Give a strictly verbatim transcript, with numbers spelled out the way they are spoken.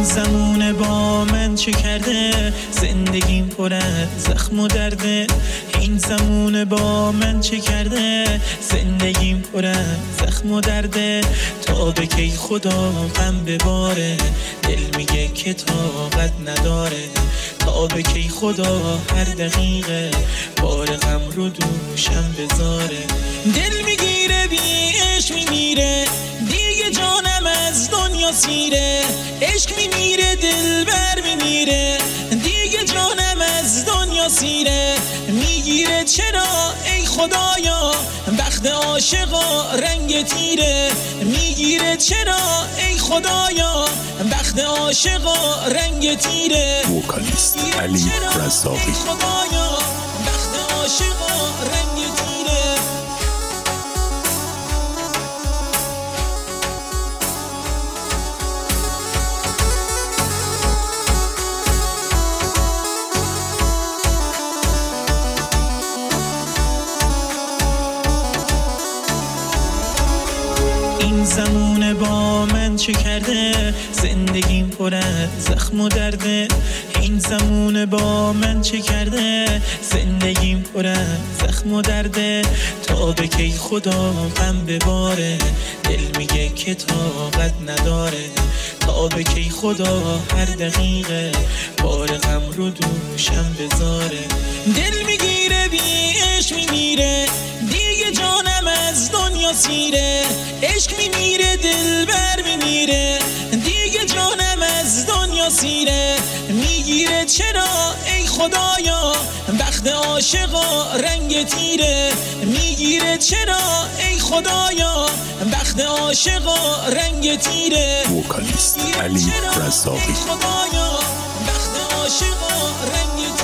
این زمونه با من چه کرده، زندگیم پر از زخم و درده. این زمونه با من چه کرده، زندگیم پر از زخم و درده. تا به کی خدا غم بباره، دل میگه که طاقت نداره. تا به کی خدا هر دقیقه بار غم رو دوشم بذاره. دل میگیره بی عشق میمیره، دیگه جانم از دنیا سیره. عشق میمیره دل بر میمیره، دیگه جانم از دنیا سیره. میگیره چرا ای خدایا بخت عاشقا رنگ تیره. میگیره چرا ای خدایا بخت عاشقا رنگ تیره. وکالیست علی رزاقی. خدایا بخت عاشقا رنگ تیره. این زمونه با من چه کرده، زندگیم پر از زخم و درده. این زمونه با من چه کرده، زندگیم پر از زخم و درده. تا به کی خدا غم بباره، دل میگه که طاقت نداره. تا به کی خدا هر دقیقه بار غم رو دوشم بذاره. دل میگیره بی عشق میمیره، دیگه جانم از دنیا سیره. عشق میمیره دل بر میمیره، دیگه جانم از دنیا سیره. میگیره چرا ای خدایا بخت عاشقا رنگ تیره. میگیره چرا ای خدایا بخت عاشقا رنگ تیره. وکالیست علی رزاقی. خدایا بخت عاشقا رنگ تیره.